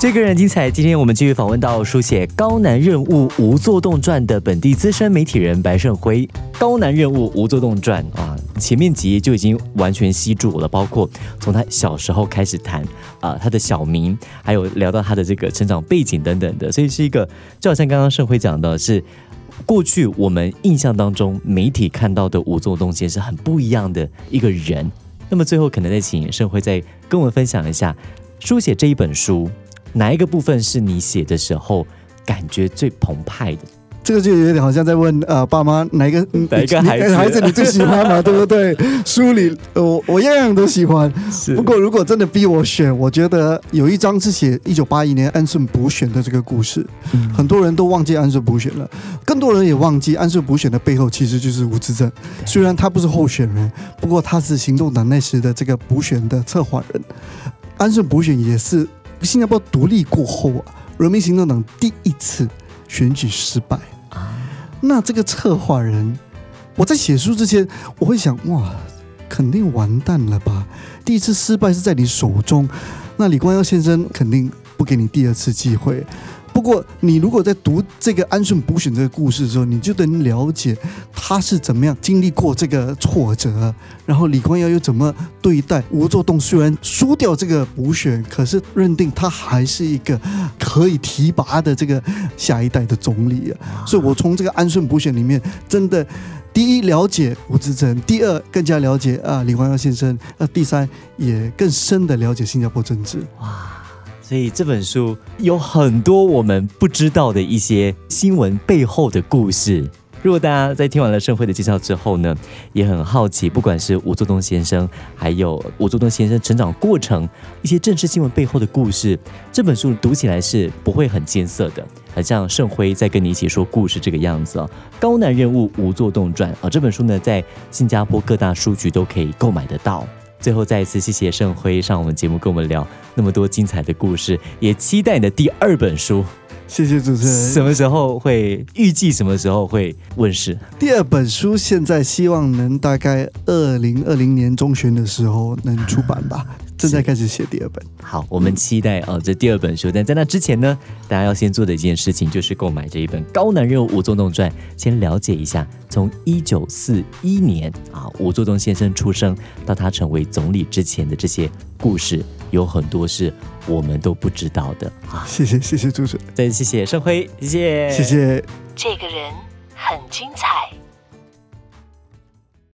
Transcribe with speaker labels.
Speaker 1: 这个人精彩，今天我们继续访问到书写《高难任务无作动传》的本地资深媒体人白胜辉。高难任务无作动传啊，前面几页就已经完全吸住了，包括从他小时候开始谈他的小名，还有聊到他的这个成长背景等等的，所以是一个就好像刚刚胜辉讲的是。过去我们印象当中，媒体看到的吴作栋先生很不一样的一个人。那么最后可能再请胜辉再跟我们分享一下，书写这一本书哪一个部分是你写的时候感觉最澎湃的？
Speaker 2: 这个就有点好像在问爸妈哪一个孩子你最喜欢嘛，对不对？书里我样样都喜欢，不过如果真的逼我选，我觉得有一章是写1981年安顺补选的这个故事，很多人都忘记安顺补选了，更多人也忘记安顺补选的背后其实就是吴志正。虽然他不是候选人，不过他是行动党那时的这个补选的策划人。安顺补选也是新加坡独立过后人民行动党第一次选举失败。那这个策划人，我在写书之前我会想，哇，肯定完蛋了吧，第一次失败是在你手中，那李光耀先生肯定不给你第二次机会。不过你如果在读这个安顺补选这个故事的时候，你就能了解他是怎么样经历过这个挫折，然后李光耀又怎么对待吴作栋。虽然输掉这个补选，可是认定他还是一个可以提拔的这个下一代的总理所以我从这个安顺补选里面真的第一了解吴志正，第二更加了解李光耀先生，第三也更深的了解新加坡政治。
Speaker 1: 所以这本书有很多我们不知道的一些新闻背后的故事。如果大家在听完了胜辉的介绍之后呢，也很好奇，不管是吴作栋先生，还有吴作栋先生成长过程，一些政治新闻背后的故事，这本书读起来是不会很艰涩的，很像胜辉在跟你一起说故事这个样子高难任务吴作栋传这本书呢，在新加坡各大书局都可以购买得到。最后再一次谢谢胜辉上我们节目跟我们聊那么多精彩的故事，也期待你的第二本书。
Speaker 2: 谢谢主持人。
Speaker 1: 什么时候会预计什么时候会问世？
Speaker 2: 第二本书现在希望能大概2020年中旬的时候能出版吧，正在开始写第二本。
Speaker 1: 好，我们期待这第二本书。但在那之前呢，大家要先做的一件事情就是购买这一本《高难任务吴作栋传》，先了解一下从1941年吴作栋先生出生到他成为总理之前的这些故事，有很多是我们都不知道的。
Speaker 2: 谢谢主持人，
Speaker 1: 再次谢谢胜辉，谢谢。
Speaker 2: 这
Speaker 3: 个人很精彩。